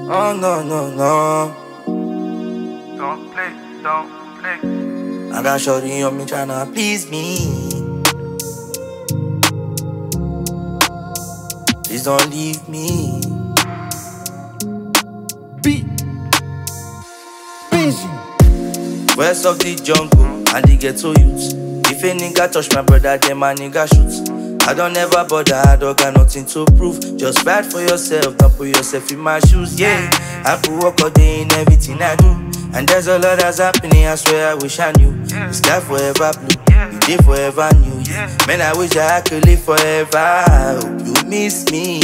Oh no, no, no. Don't play, don't play. I got shorty on me tryna please me. Please don't leave me. Busy. West of the jungle and the ghetto youths. If a nigga touch my brother, then my nigga shoots. I don't ever bother, I don't got nothing to prove. Just fight for yourself, don't put yourself in my shoes, yeah. I could walk all day in everything I do. And there's a lot that's happening, I swear I wish I knew. The sky forever blue, the day forever new, yeah. Man, I wish I could live forever. I hope you miss me.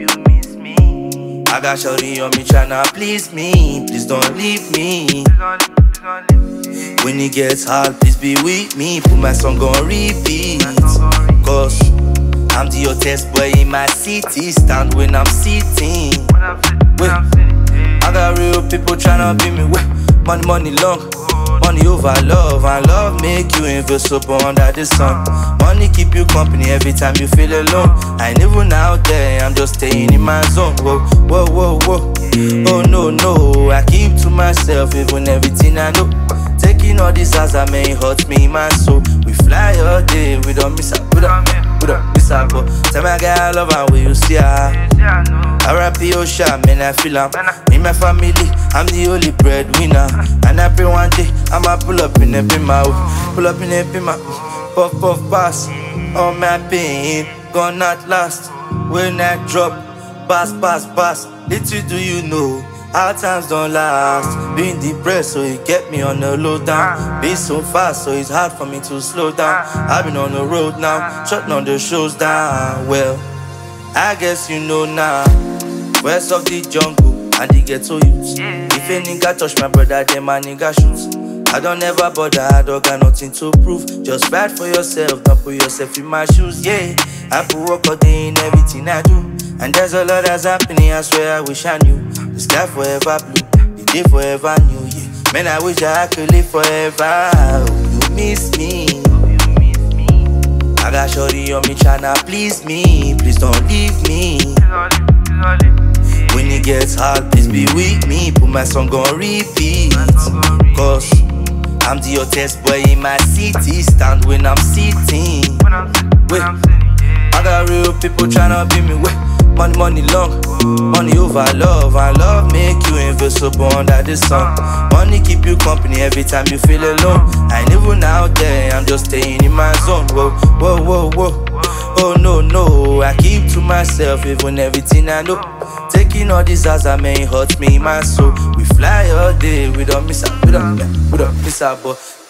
I got shorty on me tryna please me. Please don't leave me. When it gets hard, please be with me. Put my song on repeat. Cause I'm the hottest boy in my city. Stand when I'm sitting. Wait, I got real people tryna be me. Wait, money long. Money over love, and love make you invisible under the sun. Money keep you company every time you feel alone. I ain't even out there, I'm just staying in my zone. Whoa, whoa, whoa, whoa. Oh no, no, I keep to myself even everything I know. Taking all these as I may hurt me in my soul. We fly all day, we don't miss out, we don't miss out. But tell my guy I love her, will you see her? R.I.P. Osha, man, I feel am. Me, my family, I'm the only breadwinner. And I pray one day, I'ma pull up in a bima. Pull up in a bima. Puff, puff, pass. All my pain, gone at last. When I drop, pass, pass, pass. Little do you know, our times don't last. Being depressed, so it kept me on the low down. Being so fast, so it's hard for me to slow down. I've been on the road now, shutting all the shows down. Well, I guess you know now. West of the jungle and the ghetto youths. If a nigga touch my brother, then my nigga shoots. I don't ever bother, I don't got nothing to prove. Just fight for yourself, don't put yourself in my shoes, yeah. I could walk all day in everything I do. And there's a lot that's happening, I swear I wish I knew. The sky forever blue, the day forever new, yeah. Man, I wish I could live forever. I hope you miss me. I got shorty on me tryna please me. Please don't leave me. When it gets hard, please be with me. Put my song on repeat. Cause I'm the hottest boy in my city. Stand when I'm sitting. Wait, I got real people tryna be me. Wait, money long. Money over love, and love make you invisible under the sun. Money keep you company every time you feel alone. I ain't even out there, I'm just staying in my zone. Whoa, whoa, whoa, whoa. Oh no, no, I keep to myself even everything I know. Taking all these as I may hurt me in my soul. We fly all day, we don't miss out, we don't miss out, but